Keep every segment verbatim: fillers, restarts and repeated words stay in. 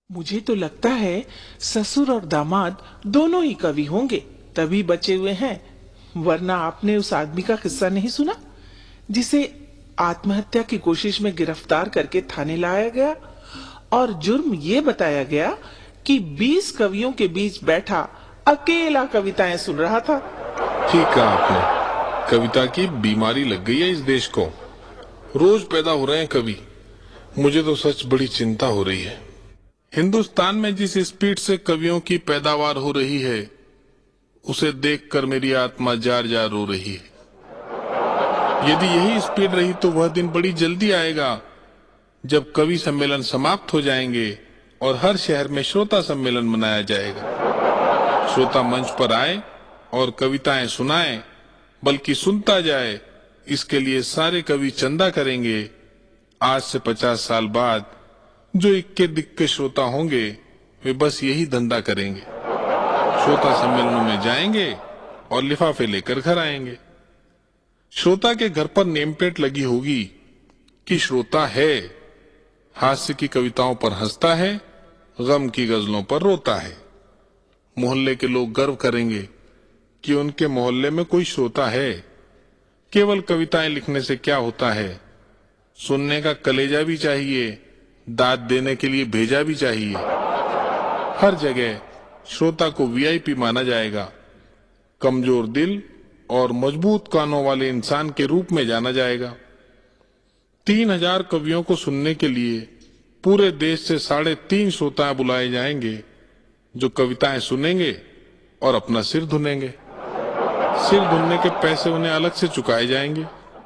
मुझे तो लगता है ससुर और दामाद दोनों ही कवि होंगे, तभी बचे हुए हैं। वरना आपने उस आदमी का किस्सा नहीं सुना जिसे आत्महत्या की कोशिश में गिरफ्तार करके थाने लाया गया और जुर्म ये बताया गया कि बीस कवियों के बीच बैठा अकेला कविताएं सुन रहा था। ठीक कहा आपने। कविता की बीमारी लग गई है इस देश को। रोज पैदा हो रहे हैं कवि। मुझे तो सच बड़ी चिंता हो रही है। हिंदुस्तान में जिस स्पीड से कवियों की पैदावार हो रही है, उसे देखकर मेरी आत्मा जार जार रो रही है। यदि यही स्पीड रही तो वह दिन बड़ी जल्दी आएगा जब कवि सम्मेलन समाप्त हो जाएंगे और हर शहर में श्रोता सम्मेलन मनाया जाएगा। श्रोता मंच पर आए और कविताएं सुनाए, बल्कि सुनता जाए, इसके लिए सारे कवि चंदा करेंगे। आज से पचास साल बाद जो इक्के दिक्के श्रोता होंगे, वे बस यही धंधा करेंगे। श्रोता सम्मेलनों में जाएंगे और लिफाफे लेकर घर आएंगे। श्रोता के घर पर नेम प्लेट लगी होगी कि श्रोता है, हास्य की कविताओं पर हंसता है, गम की गजलों पर रोता है। मोहल्ले के लोग गर्व करेंगे कि उनके मोहल्ले में कोई श्रोता है। केवल कविताएं लिखने से क्या होता है, सुनने का कलेजा भी चाहिए, दाद देने के लिए भेजा भी चाहिए। हर जगह श्रोता को वीआईपी माना जाएगा। कमजोर दिल और मजबूत कानों वाले इंसान के रूप में जाना जाएगा। तीन हजार कवियों को सुनने के लिए पूरे देश से साढ़े तीन श्रोता बुलाए जाएंगे, जो कविताएं सुनेंगे और अपना सिर धुनेंगे। सिर धुलने के पैसे उन्हें अलग से चुकाए जाएंगे।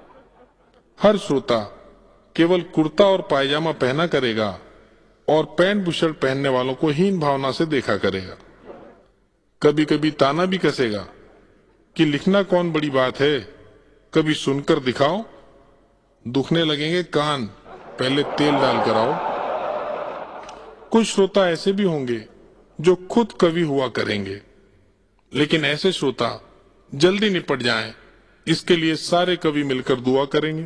हर श्रोता केवल कुर्ता और पायजामा पहना करेगा और पैंट बुशर्ट पहनने वालों को हीन भावना से देखा करेगा। कभी कभी ताना भी कसेगा कि लिखना कौन बड़ी बात है, कभी सुनकर दिखाओ। दुखने लगेंगे कान, पहले तेल डाल कर आओ। कुछ श्रोता ऐसे भी होंगे जो खुद कवि हुआ करेंगे, लेकिन ऐसे श्रोता जल्दी निपट जाएं, इसके लिए सारे कवि मिलकर दुआ करेंगे।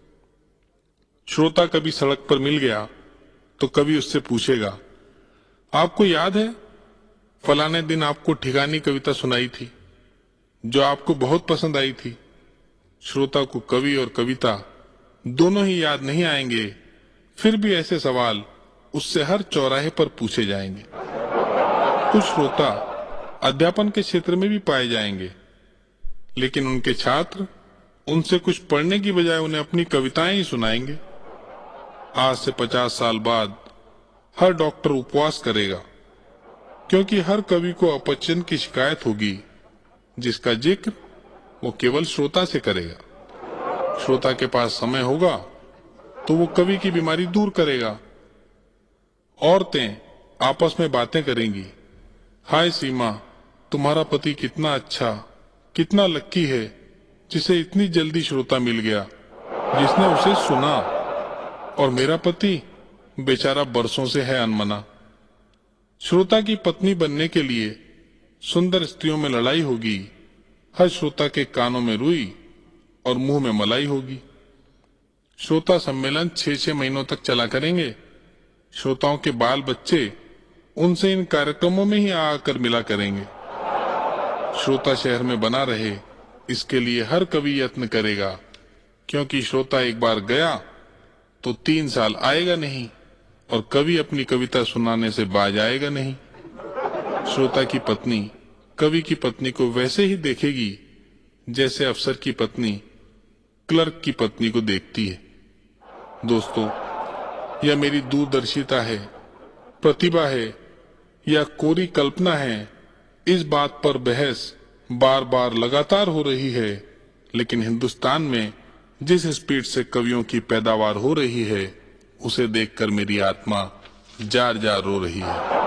श्रोता कभी सड़क पर मिल गया तो कवि उससे पूछेगा, आपको याद है फलाने दिन आपको ठिकानी कविता सुनाई थी जो आपको बहुत पसंद आई थी। श्रोता को कवि और कविता दोनों ही याद नहीं आएंगे, फिर भी ऐसे सवाल उससे हर चौराहे पर पूछे जाएंगे। कुछ श्रोता अध्यापन के क्षेत्र में भी पाए जाएंगे, लेकिन उनके छात्र उनसे कुछ पढ़ने की बजाय उन्हें अपनी कविताएं ही सुनाएंगे। आज से पचास साल बाद हर डॉक्टर उपवास करेगा, क्योंकि हर कवि को अपचन की शिकायत होगी, जिसका जिक्र वो केवल श्रोता से करेगा। श्रोता के पास समय होगा तो वो कवि की बीमारी दूर करेगा। औरतें आपस में बातें करेंगी, हाय सीमा, तुम्हारा पति कितना अच्छा, कितना लक्की है जिसे इतनी जल्दी श्रोता मिल गया जिसने उसे सुना, और मेरा पति बेचारा बरसों से है अनमना। श्रोता की पत्नी बनने के लिए सुंदर स्त्रियों में लड़ाई होगी। हर श्रोता के कानों में रुई और मुंह में मलाई होगी। श्रोता सम्मेलन छह छह महीनों तक चला करेंगे। श्रोताओं के बाल बच्चे उनसे इन कार्यक्रमों में ही आकर मिला करेंगे। श्रोता शहर में बना रहे, इसके लिए हर कवि यत्न करेगा, क्योंकि श्रोता एक बार गया तो तीन साल आएगा नहीं और कवि अपनी कविता सुनाने से बाज आएगा नहीं। श्रोता की पत्नी कवि की पत्नी को वैसे ही देखेगी जैसे अफसर की पत्नी क्लर्क की पत्नी को देखती है। दोस्तों, यह मेरी दूरदर्शिता है, प्रतिभा है या कोरी कल्पना है, इस बात पर बहस बार बार लगातार हो रही है, लेकिन हिंदुस्तान में जिस स्पीड से कवियों की पैदावार हो रही है, उसे देखकर मेरी आत्मा जार जार रो रही है।